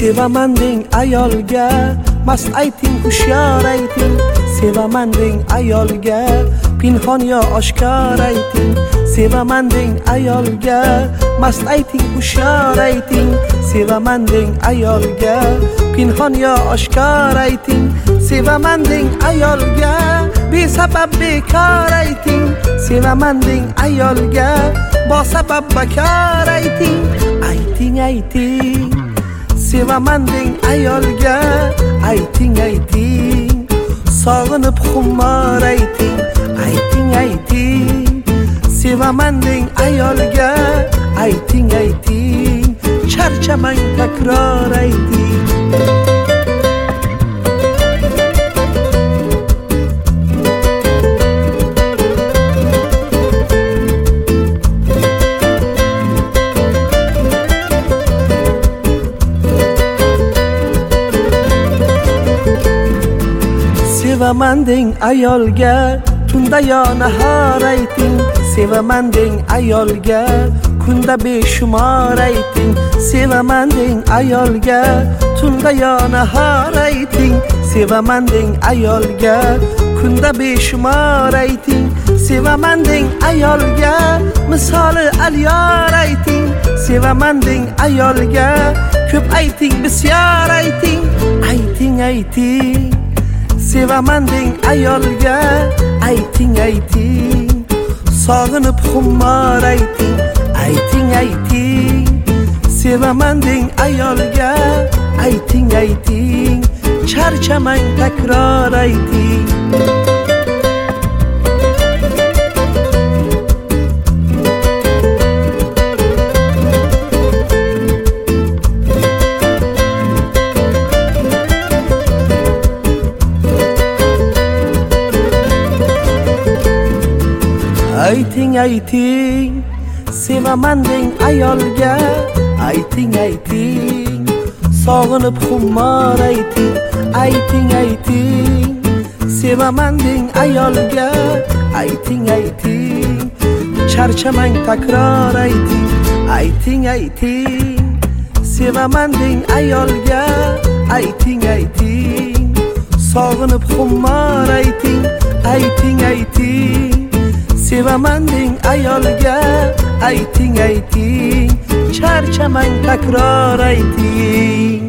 sevaman deng ayolga mast ayting, hushyor ayting. Sevaman deng ayolga pinhon yo oshkor ayting. Sevaman deng ayolga mast ayting, hushyor ayting. Sevaman deng ayolga pinhon yo oshkor ayting. Sevaman deng ayolga besabab bekor ayting. Sevaman deng ayolga bosabab bakor ayting. Ayting ayting, sevaman deng ayolga ayting ayting. Sog'inib xumor ayting. Ayting ayting, sevaman deng ayolga ayting ayting. Charchamang takror ayting. Sevaman deng ayolga tunda yo nahor ayting. Sevaman deng ayolga kunda beshumor ayting. Sevaman deng ayolga tunda yo nahor ayting. Sevaman deng ayolga kunda beshumor ayting. Sevaman deng ayolga misoli alyor ayting. Sevaman deng ayolga ko'p ayting, bisyor ayting. Ayting ayting, sevaman deng ayolga ayting ayting. Sog'inib xumor ayting. Ayting ayting, sevaman deng ayolga ayting ayting. Charchamang takror ayting. Ayting ayting, sevaman deng ayolga ayting ayting. Sog'inib xumor ayting. Ayting ayting, sevaman deng ayolga ayting ayting. Charchamang takror ayting. Ayting ayting, sevaman deng ayolga ayting ayting. Sog'inib xumor ayting. Ayting ayting, sevaman deng ayolga ayting ayting. Charchamang takror ayting.